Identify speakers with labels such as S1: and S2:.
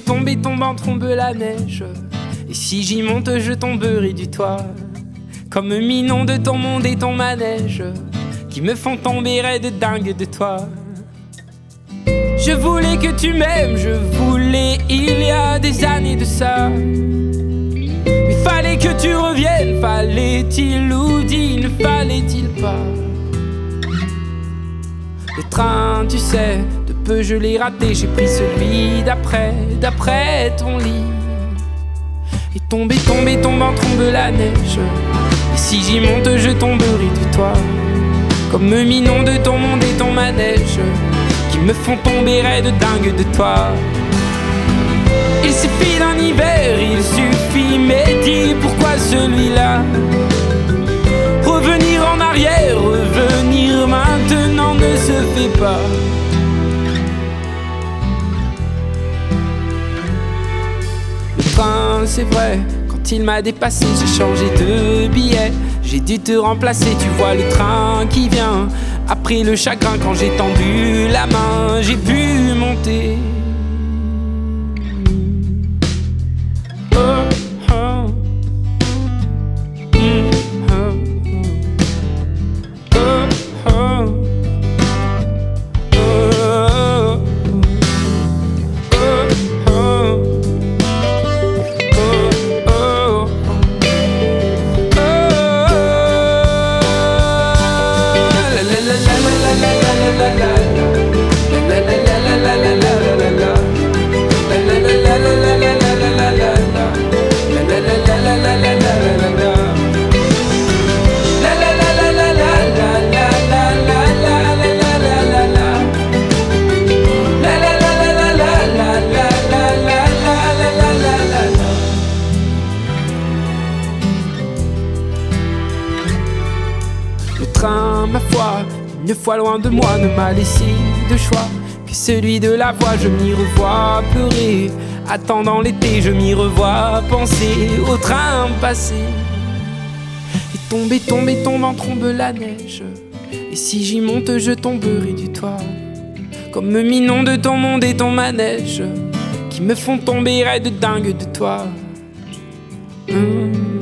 S1: tombe en trombe la neige. Et si j'y monte, je tomberai du toit. Comme Minon de ton monde et ton manège, qui me font tomber de dingue de toi. Je voulais que tu m'aimes, je voulais il y a des années de ça. Mais fallait que tu reviennes, fallait-il ou dit, ne fallait-il pas? Le train, tu sais, de peu je l'ai raté, j'ai pris celui d'après ton lit. Et tombe en trombe la neige. Et si j'y monte, je tomberai du toit. Comme Minon de ton monde et ton manège, qui me font tomber de dingue de toi. Il suffit d'un hiver, il suffit, mais dis pourquoi celui-là? Revenir en arrière, revenir maintenant ne se fait pas. Le train, c'est vrai, quand il m'a dépassé, j'ai changé de billet. J'ai dû te remplacer, tu vois le train qui vient. Après le chagrin, quand j'ai tendu la main, j'ai pu monter. Le train, ma foi, une fois loin de moi, ne m'a laissé de choix que celui de la voix. Je m'y revois pleurer, attendant l'été, je m'y revois penser au train passé. Et tombe en trombe la neige. Et si j'y monte, je tomberai du toit. Comme Minon de ton monde et ton manège, qui me font tomber de dingue de toi.